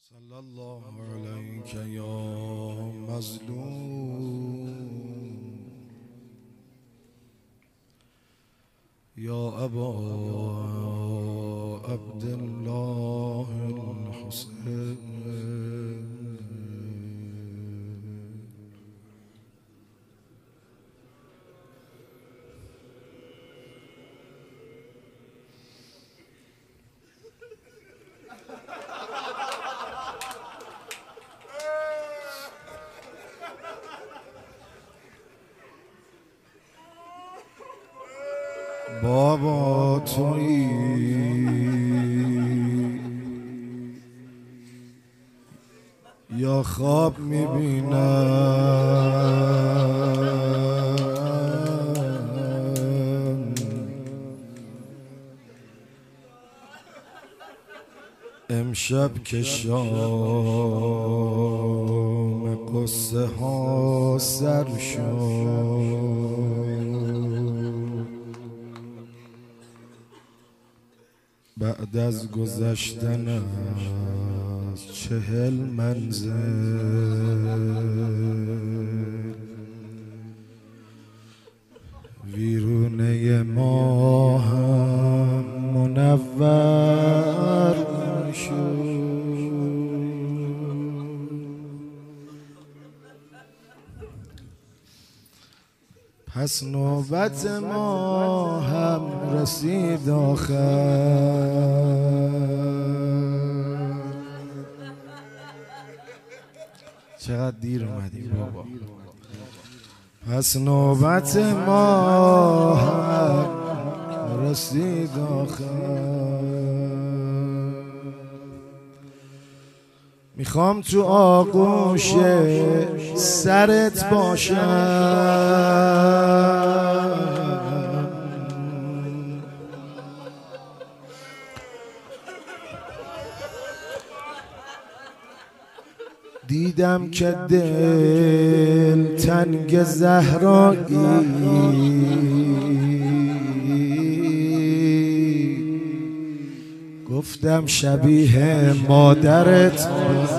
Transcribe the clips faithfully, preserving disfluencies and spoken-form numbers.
صلی الله علیک یا مظلوم یا ابا عبدالله الحسین. بابا تویی یا خواب میبینم، امشب که شام قصه ها سر شد، بعد از گذشتن از چهل منزل ویرونه ما هم منور شد. پس نوبت ما هم رسید آخر. چقدر دیر اومدی بابا. پس نوبت ما هم رسید آخر. میخوام تو آغوش سرت باشم، دیدم که دل تنگ زهرایی، گفتم شبیه مادرت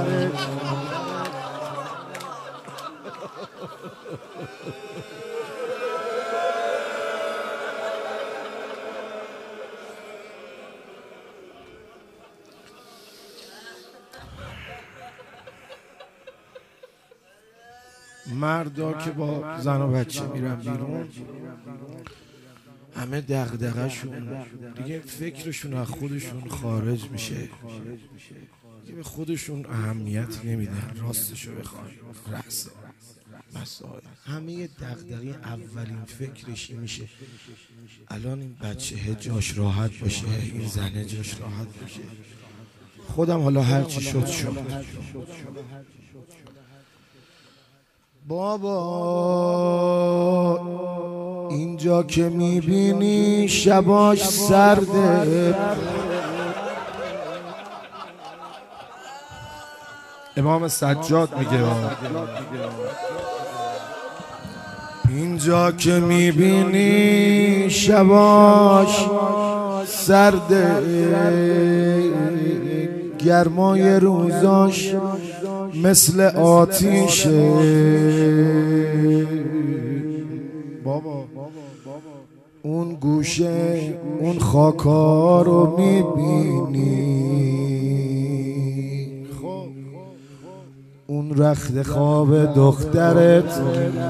مردا که با زن و بچه میرن بیرون همه دغدغه شون دیگه فکرشون از خودشون خارج میشه، دیگه به خودشون اهمیت نمیدن. راستشو بخوای رأس مسائل همه دغدغه اولین فکرش این میشه الان این بچه جاش راحت باشه، این زنه جاش راحت باشه، خودم حالا هر چی شد شد. بابا اینجا که میبینی شباش سرده، امام سجاد میگه اینجا که میبینی شباش سرده، گرمای روزاش مثل آتیشه. بابا اون گوشه اون خاکا رو میبینی، اون رخت خواب دخترت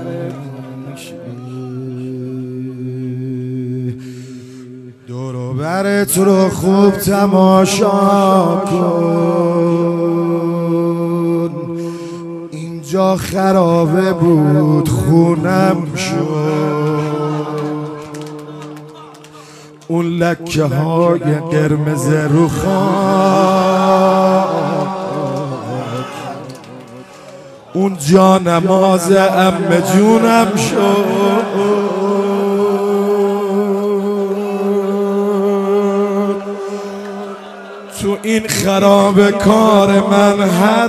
دور و برت رو خوب تماشا کن. اینجا خرابه بود خونم شد، اون لکه های قرمز رو خاک، اون جا نماز عمه جونم شد. تو این خراب کار من هر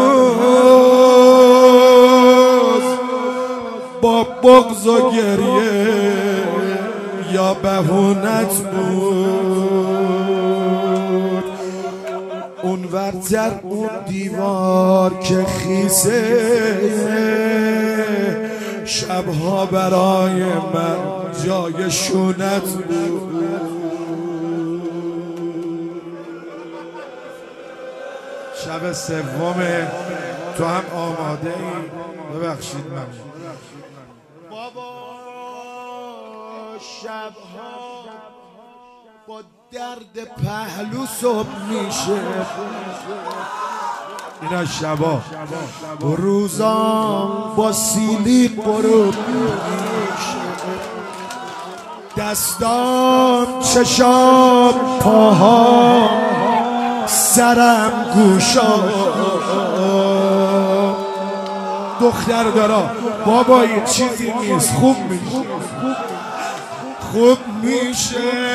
روز با بغض و گریه یا بهونت بود. اون ورتر اون دیوار که خیسه شبها برای من جای شونت بود. شب سوم تو هم آماده ای؟ ببخشید من بابا شبها با درد پهلو صبح میشه، اینا شبا، روزام با سیلی غروب میشه، دستام چشام پاها سرم گوشام. دختر دارا بابا یه چیزی نیست، خوب میشه خوب میشه.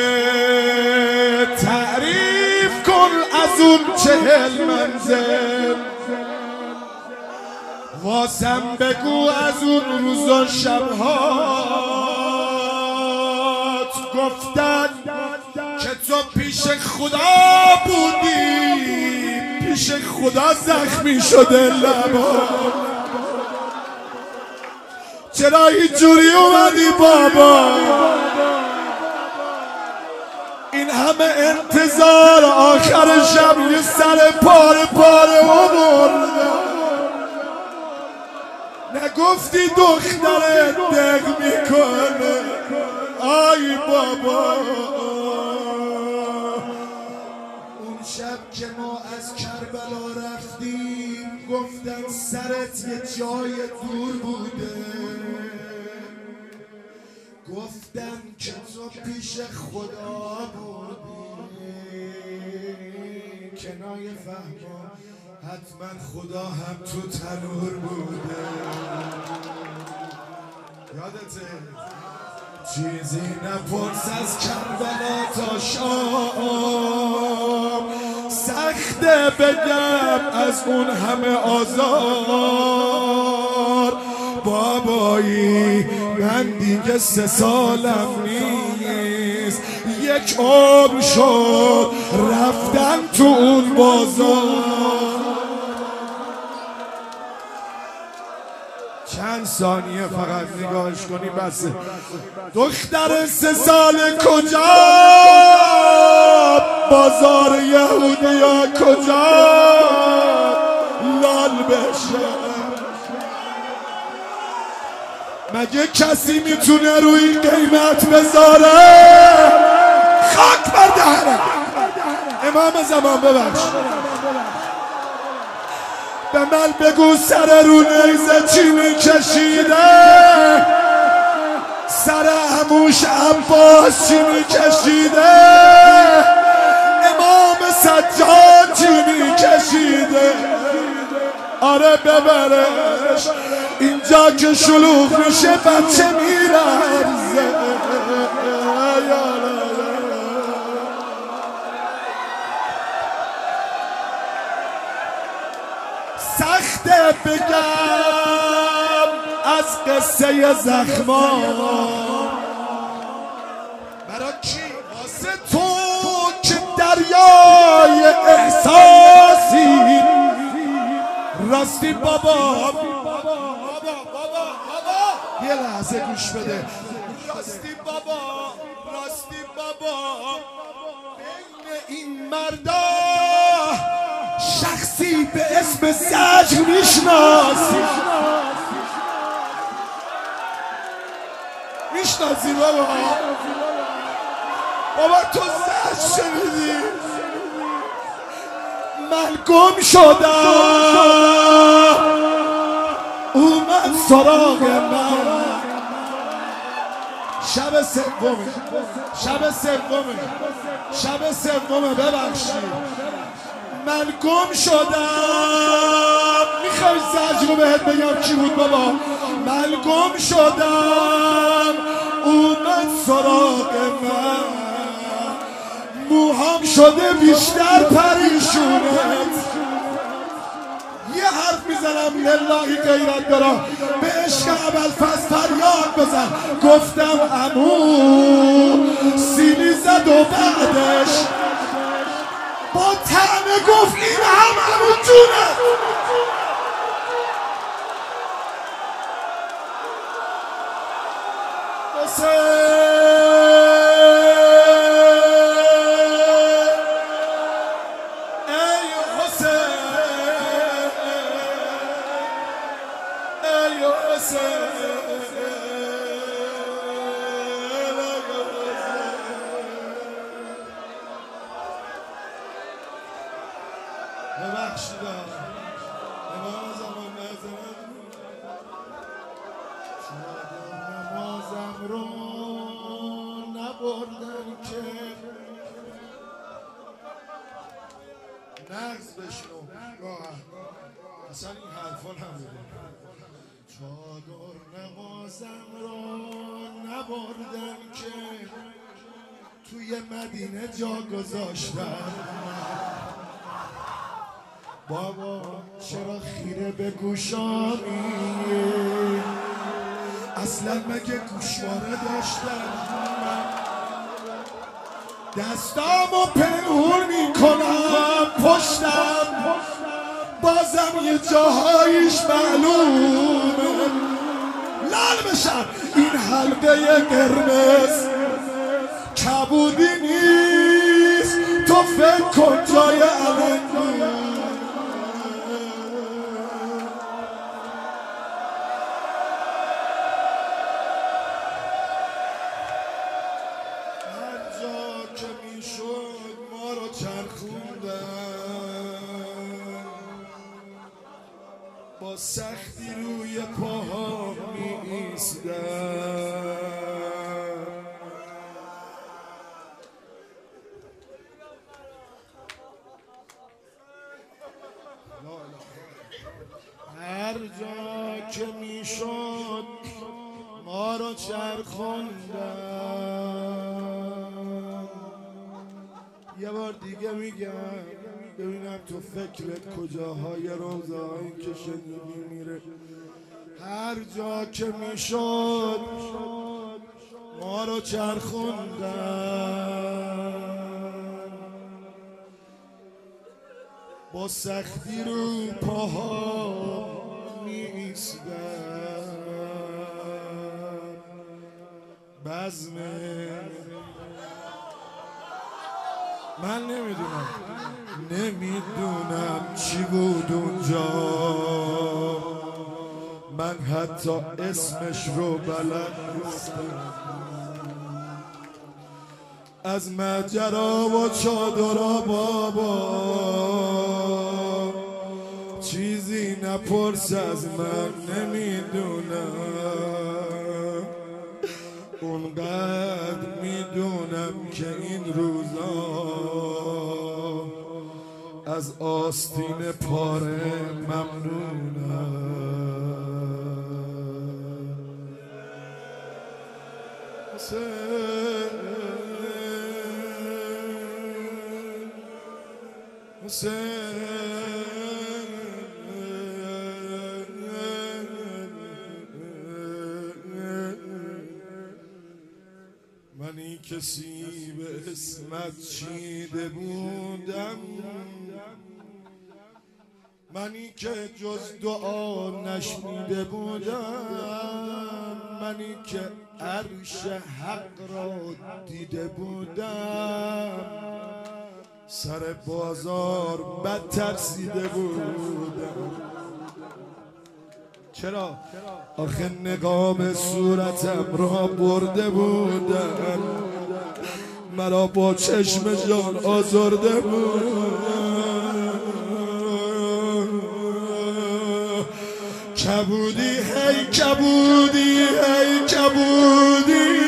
تعریف کن از اون چهل منزل، واسم بگو از اون روزا شبهات گفتن که تو پیش خدا بودی، پیش خدا زخمی شده لبا. چرا اینجوری اومدی بابا؟ این همه انتظار آخر شب یه سر پاره پاره آوردم. نگفتی دخترت دق میکنه؟ آی بابا اون شب که ما از کربلا رفتیم گفتن سرت یه جای دور بوده، گفتن که تو پیش خدا بودی. کنایه فهما حتما خدا هم تو تنور بوده. یادته چیزی نپرس از کربلا تا شام، سخته بگم از اون همه آزار. بابایی من دیگه سه سالم نیست، یک عمر شد رفتم تو اون بازار. چند ثانیه فقط نگاهش کنی بسه. دختر سه سال کجا؟ بازار یهودیا کجا؟ لال بشه. مگه کسی میتونه روی این قیمت بذاره؟ خاک بر دهنه امام زمان. ببخش به من بگو سر رو نیزه چی میکشیده؟ سر عموش عباس چی میکشیده؟ امام سجاد چی میکشیده؟ آره ببرش اینجا که شلوغ میشه بچه میرزه. سخته بگم از قصه زخما. برای کی؟ واسه تو که دریای احساسی. راستی بابا بابا بابا بابا یه لحظه گوش بده. راستی بابا راستی بابا بین این مردا شخصی به اسم زجر میشناسی؟ میشناسی بابا؟ بابا تو زجر شنیدی؟ من گم شدم اومد سراغ من. شب سومه شب سومه شب سومه ببخشید من گم شدم. میخوای زجر رو بهت بگم چی بود بابا؟ من گم شدم اومد سراغ من. موهام شده بیشتر پریشونت. یه حرف میزنم لله غیرت دارم به عشق ابوالفضل فریاد بزن. گفتم عمو سیلی زد و بعدش با طعنه گفت این هم همون جونه. ببخشیدا امام زمان نزند نمازم رو نبردن که نغز بشنو راحت اصلا این حرفا نبوده. چادر نمازم رو نبردن که توی مدینه جا گذاشتن. بابا چرا خیره به گوشامی؟ اصلا مگه گوشواره داشتن؟ دستامو پنهون میکنم پشتم، بازم یه جاهایش معلومه. لال بشم این حلقه قرمز کبودی نیست، تو فکر کن جای علنگو. که میشد ما رو چرخوندن، با سختی روی پاها می ایستن. هر جا که میشد ما رو چرخوندن. یه بار دیگه میگم ببینم تو فکرت کجاهای روزایی که شنیدی میره. هر جا که میشد ما رو چرخوندن، با سختی رو پاها می ایستن. بزم من نمیدونم نمیدونم چی بود اونجا، من حتی اسمش رو بلد نیستم. از ماجرا و چادرها بابا چیزی نپرس از من، نمیدونم. اونقدر میدونم که این روزا از آستین پاره ممنونم. حسین حسین منی کسی به اسمت چیده بودم، منی که جز دعا نشنیده بودم، منی که عرش حق را دیده بودم، سر بازار بد ترسیده بودم. چرا؟ آخه نقاب صورتم را برده بودن، مرا با چشم جان آزرده بود. کبودی هی کبودی هی کبودی،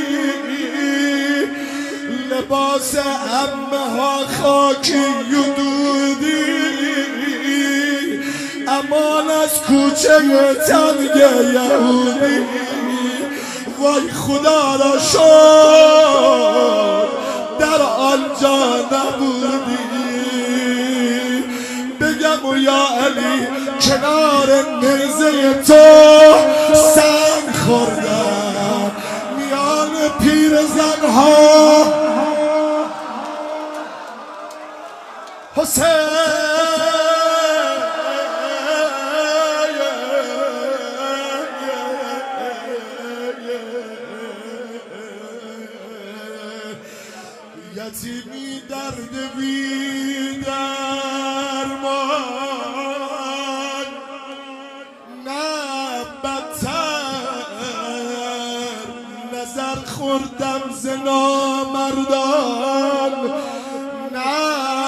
لباس عمه ها خاکی و دودی، امان از کوچه تنگ یهودی. وای خدا را شد در آنجا نبودی. بگم و یا علی کنار نیزه تو سنگ خوردم، میان پیر زنها یتیمی درد بی درمان، نه بدتر نظر خوردم ز نامردان، نه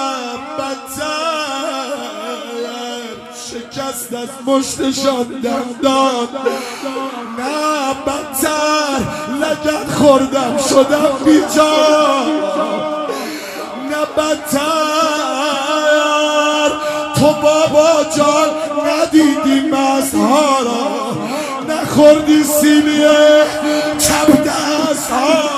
بدتر شکست از مشتشان دندان، نه بدتر لگد خوردم شدم بیجان، نه بدتر تو بابا جان ندیدی مستها را، نخوردی سینی چپ دستها را.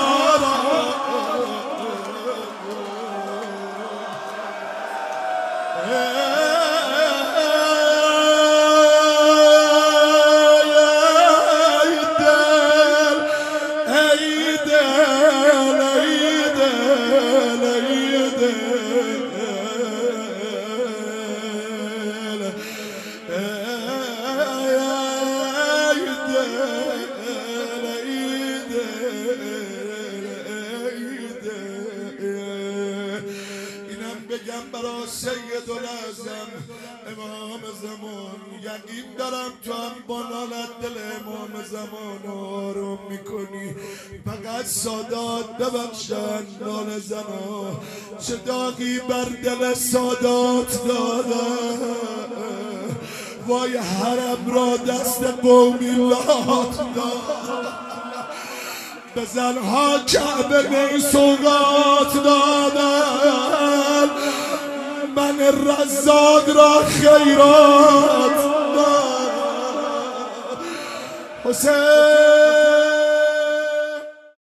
بگم برا سید الاعظم امام زمان، یقین دارم تو هم با نالت دل امام زمان آروم میکنی. فقط سادات ببخشن نال زنا، چه داغی بر دل سادات دادن. وای حرم را دست قومی لات داد، به زنها کعبه می سوگات دادن، من رزاق را خیرات داد. حسین